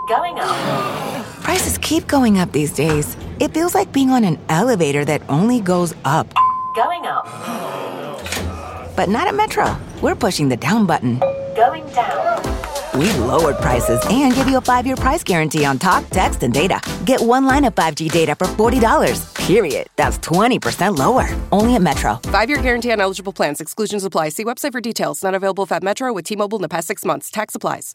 Going up. Prices keep going up these days. It feels like being on an elevator that only goes up. Going up. But not at Metro. We're pushing the down button. Going down. We've lowered prices and give you a 5-year price guarantee on talk, text, and data. Get one line of 5G data for $40, period. That's 20% lower. Only at Metro. 5-year guarantee on eligible plans. Exclusions apply. See website for details. Not available at Metro with T-Mobile in the past 6 months. Tax applies.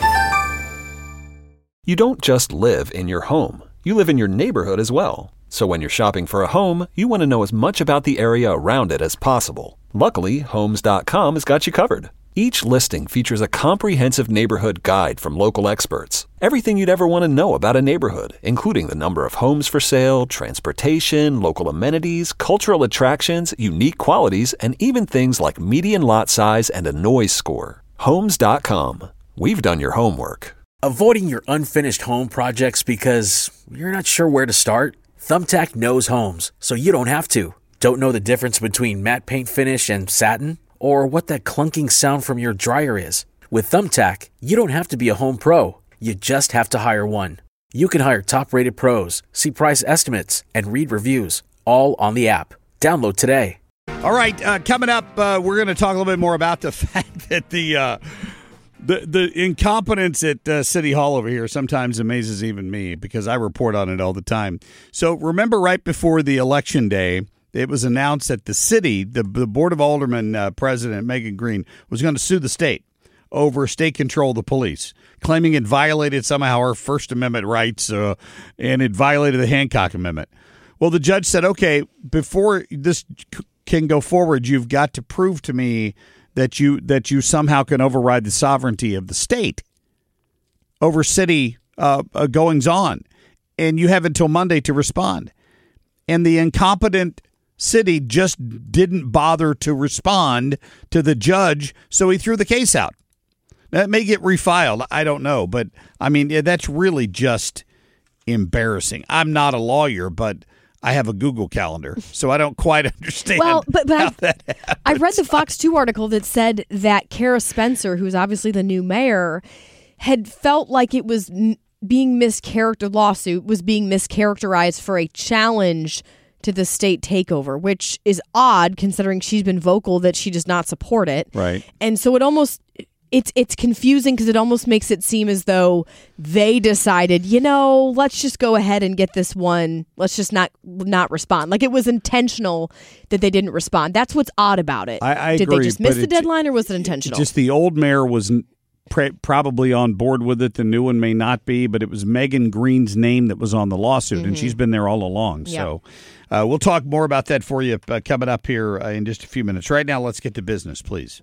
You don't just live in your home. You live in your neighborhood as well. So when you're shopping for a home, you want to know as much about the area around it as possible. Luckily, Homes.com has got you covered. Each listing features a comprehensive neighborhood guide from local experts. Everything you'd ever want to know about a neighborhood, including the number of homes for sale, transportation, local amenities, cultural attractions, unique qualities, and even things like median lot size and a noise score. Homes.com. We've done your homework. Avoiding your unfinished home projects because you're not sure where to start? Thumbtack knows homes, so you don't have to. Don't know the difference between matte paint finish and satin? Or what that clunking sound from your dryer is? With Thumbtack, you don't have to be a home pro. You just have to hire one. You can hire top-rated pros, see price estimates, and read reviews, all on the app. Download today. All right, coming up, we're going to talk a little bit more about the fact that the incompetence at City Hall over here sometimes amazes even me because I report on it all the time. So remember right before the election day, it was announced that the city, the Board of Aldermen president, Megan Green, was going to sue the state over state control of the police, claiming it violated somehow her First Amendment rights and it violated the Hancock Amendment. Well, the judge said, okay, before this can go forward, you've got to prove to me that you somehow can override the sovereignty of the state over city goings-on, and you have until Monday to respond. And the incompetent city just didn't bother to respond to the judge, so he threw the case out. That may get refiled. I don't know. But, I mean, that's really just embarrassing. I'm not a lawyer, but I have a Google Calendar, so I don't quite understand how that happens. I read the Fox 2 article that said that Kara Spencer, who's obviously the new mayor, had felt like it was being mischaracterized for a challenge to the state takeover, which is odd considering she's been vocal that she does not support it. Right. And so it's confusing because it almost makes it seem as though they decided, let's just go ahead and get this one. Let's just not respond. Like it was intentional that they didn't respond. That's what's odd about it. I Did agree, they just miss the deadline or was it intentional? Just the old mayor was probably on board with it. The new one may not be, but it was Megan Green's name that was on the lawsuit, and she's been there all along. Yep. So we'll talk more about that for you coming up here in just a few minutes. Right now, let's get to business, please.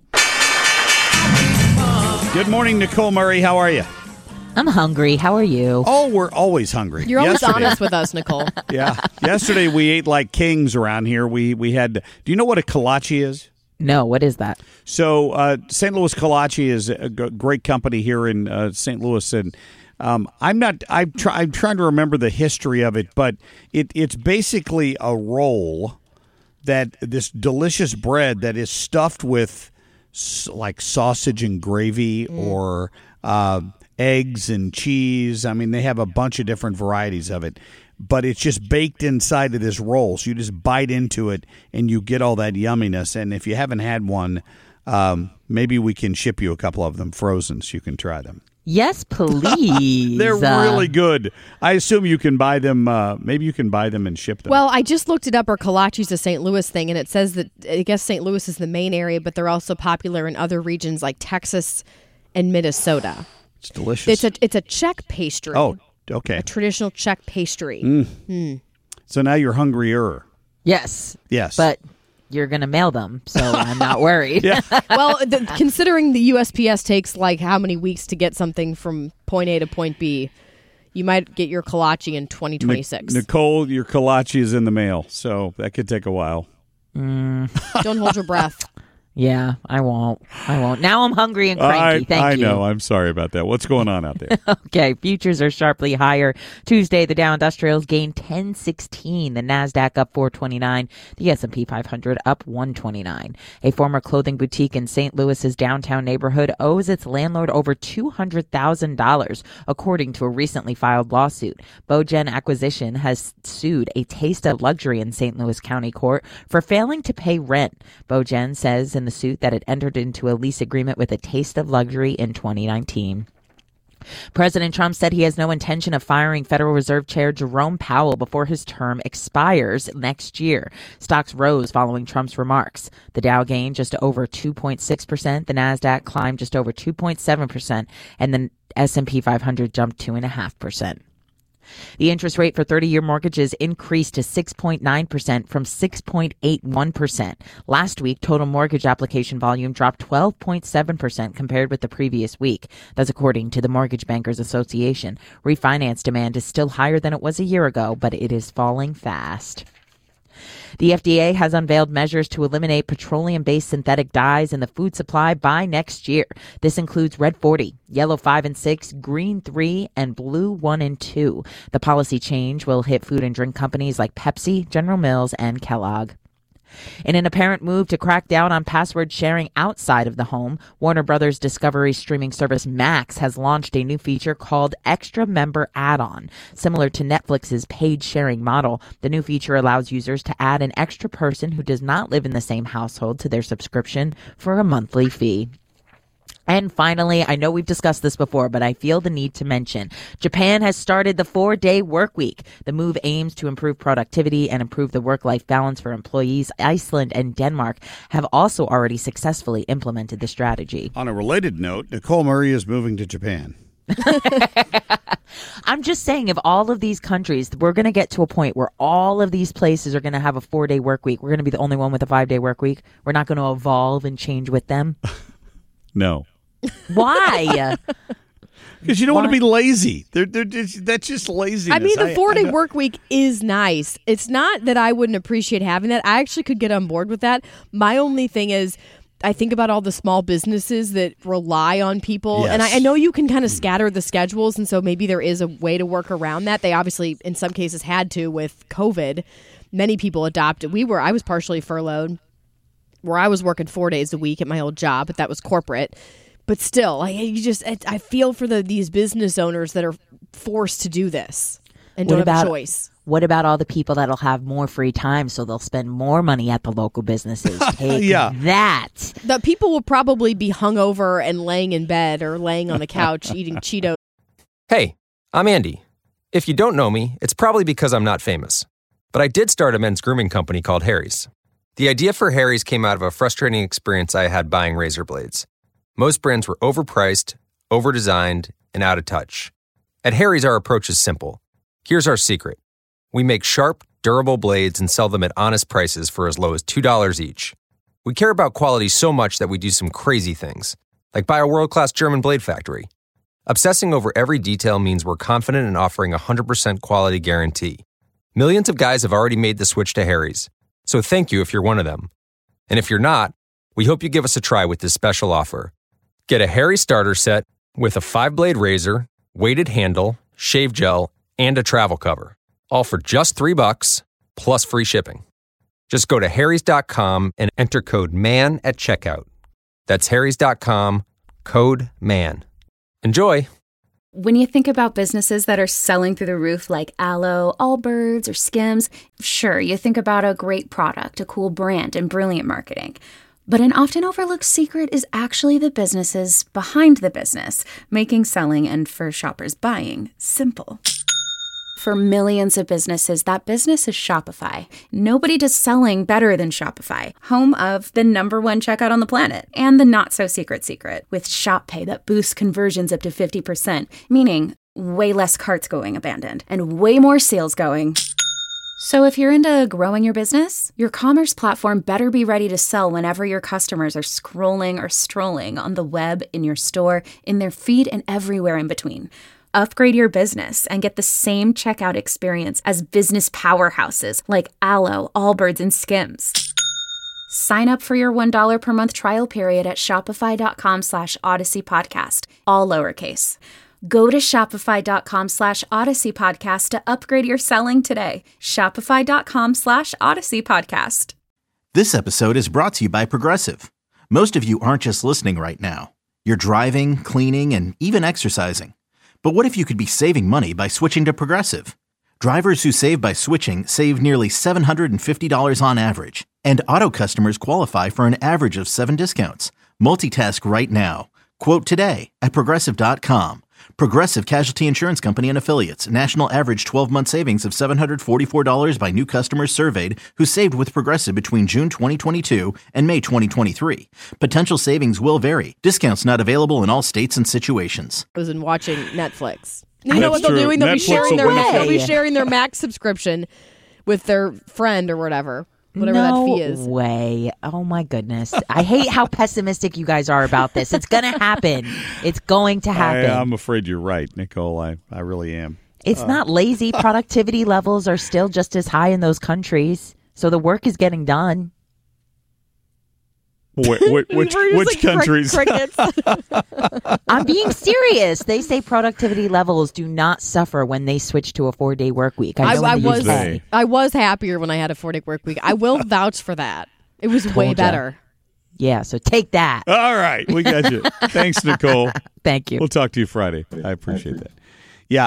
Good morning, Nicole Murray. How are you? I'm hungry. How are you? Oh, we're always hungry. You're always honest with us, Nicole. Yeah. Yesterday, we ate like kings around here. We had. Do you know what a kolache is? No, what is that? So St. Louis Kolache is a great company here in St. Louis, and I'm trying to remember the history of it, but it's basically a roll that this delicious bread that is stuffed with like sausage and gravy or eggs and cheese. I mean, they have a bunch of different varieties of it. But it's just baked inside of this roll. So you just bite into it and you get all that yumminess. And if you haven't had one, maybe we can ship you a couple of them frozen so you can try them. Yes, please. They're really good. I assume you can buy them. Maybe you can buy them and ship them. Well, I just looked it up. Our kolache's a St. Louis thing, and it says that I guess St. Louis is the main area, but they're also popular in other regions like Texas and Minnesota. It's delicious. It's a Czech pastry. Oh, okay. A traditional Czech pastry. So now you're hungrier. Yes. Yes. But you're going to mail them, so I'm not worried. Yeah. Well, considering the USPS takes like how many weeks to get something from point A to point B, you might get your kolache in 2026. Nicole, your kolache is in the mail, so that could take a while. Don't hold your breath. Yeah, I won't. Now I'm hungry and cranky. Thank you. I know. I'm sorry about that. What's going on out there? Okay, futures are sharply higher. Tuesday, the Dow Industrials gained 10.16. The Nasdaq up 4.29. The S&P 500 up 1.29. A former clothing boutique in St. Louis's downtown neighborhood owes its landlord over $200,000, according to a recently filed lawsuit. Bogen Acquisition has sued a Taste of Luxury in St. Louis County Court for failing to pay rent. Bogen says in the suit that it entered into a lease agreement with a Taste of Luxury in 2019. President Trump said he has no intention of firing Federal Reserve Chair Jerome Powell before his term expires next year. Stocks rose following Trump's remarks. The Dow gained just over 2.6%, the Nasdaq climbed just over 2.7%, and the S&P 500 jumped 2.5%. The interest rate for 30-year mortgages increased to 6.9% from 6.81%. Last week, total mortgage application volume dropped 12.7% compared with the previous week. That's according to the Mortgage Bankers Association. Refinance demand is still higher than it was a year ago, but it is falling fast. The FDA has unveiled measures to eliminate petroleum-based synthetic dyes in the food supply by next year. This includes red 40, yellow 5 and 6, green 3, and blue 1 and 2. The policy change will hit food and drink companies like Pepsi, General Mills, and Kellogg. In an apparent move to crack down on password sharing outside of the home, Warner Brothers Discovery streaming service Max has launched a new feature called Extra Member Add-on. Similar to Netflix's paid sharing model, the new feature allows users to add an extra person who does not live in the same household to their subscription for a monthly fee. And finally, I know we've discussed this before, but I feel the need to mention, Japan has started the 4-day work week. The move aims to improve productivity and improve the work-life balance for employees. Iceland and Denmark have also already successfully implemented the strategy. On a related note, Nicole Murray is moving to Japan. I'm just saying, if all of these countries, we're going to get to a point where all of these places are going to have a 4-day work week. We're going to be the only one with a 5-day work week. We're not going to evolve and change with them. No. Why? Because you don't want to be lazy. That's just laziness. I mean, the 4-day work week is nice. It's not that I wouldn't appreciate having that. I actually could get on board with that. My only thing is, I think about all the small businesses that rely on people. Yes. And I know you can kind of scatter the schedules, and so maybe there is a way to work around that. They obviously, in some cases, had to with COVID. Many people adopted. I was partially furloughed, where I was working 4 days a week at my old job, but that was corporate. But still, I feel for these business owners that are forced to do this and don't have a choice. What about all the people that'll have more free time, so they'll spend more money at the local businesses? Take that. The people will probably be hungover and laying in bed or laying on the couch eating Cheetos. Hey, I'm Andy. If you don't know me, it's probably because I'm not famous. But I did start a men's grooming company called Harry's. The idea for Harry's came out of a frustrating experience I had buying razor blades. Most brands were overpriced, overdesigned, and out of touch. At Harry's, our approach is simple. Here's our secret. We make sharp, durable blades and sell them at honest prices for as low as $2 each. We care about quality so much that we do some crazy things, like buy a world-class German blade factory. Obsessing over every detail means we're confident in offering a 100% quality guarantee. Millions of guys have already made the switch to Harry's, so thank you if you're one of them. And if you're not, we hope you give us a try with this special offer. Get a Harry starter set with a 5-blade razor, weighted handle, shave gel, and a travel cover. All for just $3 plus free shipping. Just go to harrys.com and enter code MAN at checkout. That's harrys.com, code MAN. Enjoy! When you think about businesses that are selling through the roof like Aloe, Allbirds, or Skims, sure, you think about a great product, a cool brand, and brilliant marketing. But an often overlooked secret is actually the businesses behind the business, making selling and, for shoppers, buying simple. For millions of businesses, that business is Shopify. Nobody does selling better than Shopify, home of the #1 checkout on the planet, and the not-so-secret secret, with Shop Pay that boosts conversions up to 50%, meaning way less carts going abandoned, and way more sales going. So if you're into growing your business, your commerce platform better be ready to sell whenever your customers are scrolling or strolling on the web, in your store, in their feed, and everywhere in between. Upgrade your business and get the same checkout experience as business powerhouses like Aloe, Allbirds, and Skims. Sign up for your $1 per month trial period at shopify.com/Odyssey Podcast, all lowercase. Go to shopify.com/Odyssey Podcast to upgrade your selling today. Shopify.com/Odyssey Podcast. This episode is brought to you by Progressive. Most of you aren't just listening right now. You're driving, cleaning, and even exercising. But what if you could be saving money by switching to Progressive? Drivers who save by switching save nearly $750 on average. And auto customers qualify for an average of 7 discounts. Multitask right now. Quote today at Progressive.com. Progressive Casualty Insurance Company and Affiliates. National average 12-month savings of $744 by new customers surveyed who saved with Progressive between June 2022 and May 2023. Potential savings will vary. Discounts not available in all states and situations. I was in watching Netflix. You know what they're doing? They'll be sharing their Max subscription with their friend or whatever that fee is. No way. Oh, my goodness. I hate how pessimistic you guys are about this. It's going to happen. It's going to happen. I'm afraid you're right, Nicole. I really am. It's not lazy. Productivity levels are still just as high in those countries. So the work is getting done. Which countries? Crickets. I'm being serious. They say productivity levels do not suffer when they switch to a 4-day work week. I was happier when I had a 4-day work week. I will vouch for that. It was way better. Yeah, so take that. All right, we got you. Thanks, Nicole. Thank you. We'll talk to you Friday. I appreciate that. Yeah,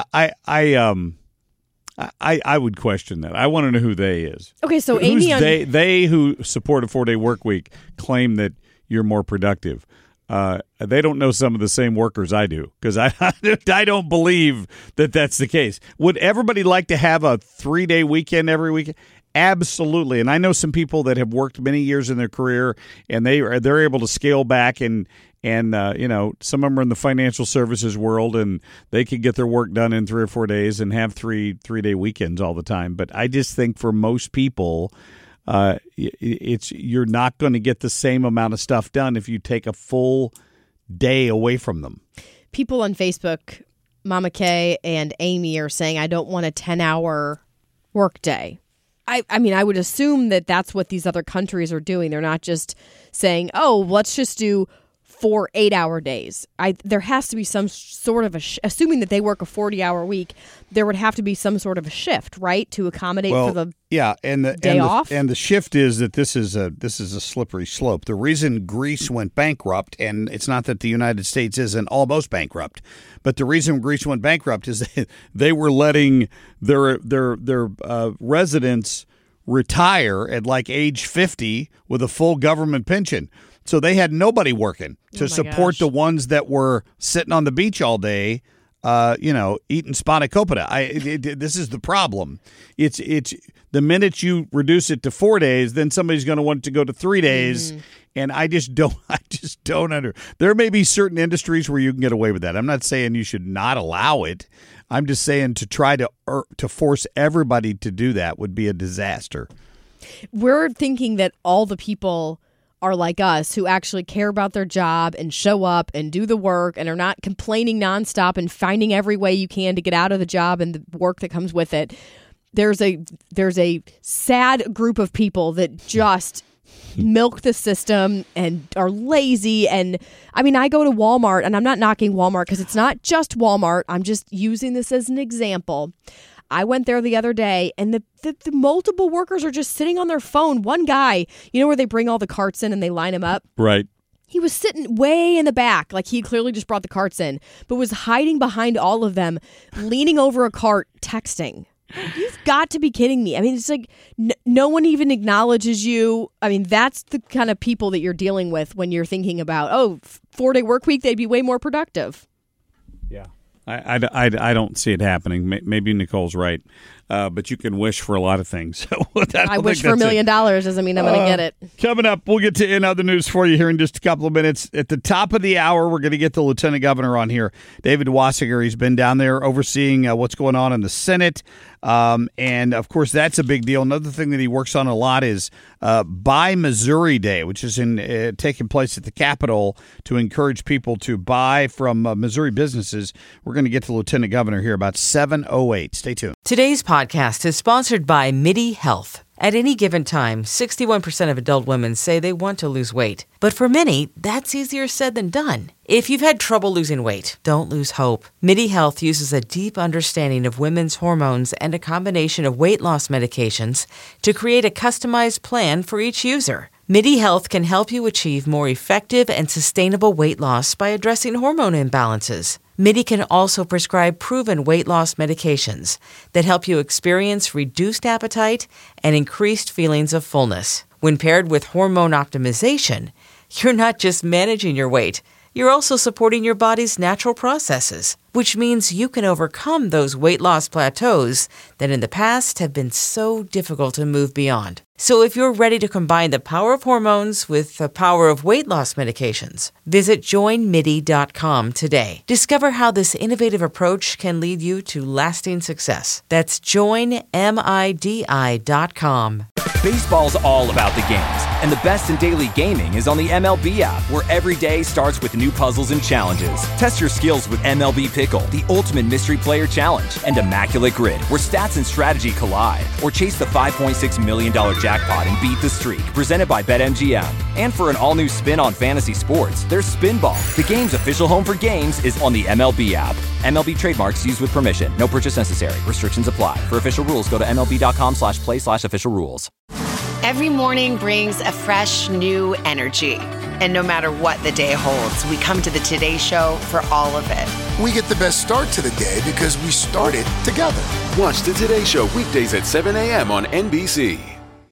I would question that. I want to know who they is. Okay, so Who's Amy, they who support a 4-day work week claim that you're more productive. They don't know some of the same workers I do because I don't believe that that's the case. Would everybody like to have a 3-day weekend every weekend? Absolutely. And I know some people that have worked many years in their career and they're able to scale back and some of them are in the financial services world and they can get their work done in 3 or 4 days and have 3-day weekends all the time. But I just think for most people, you're not going to get the same amount of stuff done if you take a full day away from them. People on Facebook, Mama Kay and Amy, are saying, I don't want a 10-hour work day. I mean, I would assume that that's what these other countries are doing. They're not just saying, oh, let's just do 4 8-hour days. There has to be some sort of assuming that they work a 40-hour week, there would have to be some sort of a shift, right, to accommodate for the day off. And the shift is that this is a slippery slope. The reason Greece went bankrupt, and it's not that the United States isn't almost bankrupt, but the reason Greece went bankrupt is that they were letting their residents retire at like age 50 with a full government pension. So they had nobody working to support the ones that were sitting on the beach all day, eating spanakopita. This is the problem. It's the minute you reduce it to 4 days, then somebody's going to want to go to 3 days. And I just don't there may be certain industries where you can get away with that. I'm not saying you should not allow it. I'm just saying to try to force everybody to do that would be a disaster. We're thinking that all the people are like us who actually care about their job and show up and do the work and are not complaining nonstop and finding every way you can to get out of the job and the work that comes with it. There's a sad group of people that just milk the system and are lazy. And I mean, I go to Walmart, and I'm not knocking Walmart because it's not just Walmart. I'm just using this as an example. I went there the other day, and the multiple workers are just sitting on their phone. One guy, where they bring all the carts in and they line them up? Right. He was sitting way in the back, like he clearly just brought the carts in, but was hiding behind all of them, leaning over a cart, texting. You've got to be kidding me. I mean, it's like no one even acknowledges you. I mean, that's the kind of people that you're dealing with when you're thinking about, 4-day work week, they'd be way more productive. Yeah. I don't see it happening. Maybe Nicole's right, but you can wish for a lot of things. I wish for $1 million doesn't mean I'm going to get it. Coming up, we'll get to in other news for you here in just a couple of minutes. At the top of the hour, we're going to get the Lieutenant Governor on here, David Wassinger. He's been down there overseeing what's going on in the Senate. And, of course, that's a big deal. Another thing that he works on a lot is Buy Missouri Day, which is taking place at the Capitol to encourage people to buy from Missouri businesses. We're going to get to Lieutenant Governor here about 7:08. Stay tuned. Today's podcast is sponsored by MIDI Health. At any given time, 61% of adult women say they want to lose weight. But for many, that's easier said than done. If you've had trouble losing weight, don't lose hope. MIDI Health uses a deep understanding of women's hormones and a combination of weight loss medications to create a customized plan for each user. MIDI Health can help you achieve more effective and sustainable weight loss by addressing hormone imbalances. MIDI can also prescribe proven weight loss medications that help you experience reduced appetite and increased feelings of fullness. When paired with hormone optimization, you're not just managing your weight, you're also supporting your body's natural processes, which means you can overcome those weight loss plateaus that in the past have been so difficult to move beyond. So if you're ready to combine the power of hormones with the power of weight loss medications, visit joinmidi.com today. Discover how this innovative approach can lead you to lasting success. That's joinmidi.com. Baseball's all about the games, and the best in daily gaming is on the MLB app, where every day starts with new puzzles and challenges. Test your skills with MLB Pickle, the ultimate mystery player challenge, and Immaculate Grid, where stats and strategy collide. Or chase the $5.6 million jackpot and beat the streak, presented by BetMGM. And for an all-new spin on fantasy sports, there's Spinball. The game's official home for games is on the MLB app. MLB trademarks used with permission. No purchase necessary. Restrictions apply. For official rules, go to MLB.com/play/official rules. Every morning brings a fresh, new energy. And no matter what the day holds, we come to the Today Show for all of it. We get the best start to the day because we started together. Watch the Today Show weekdays at 7 a.m. on NBC.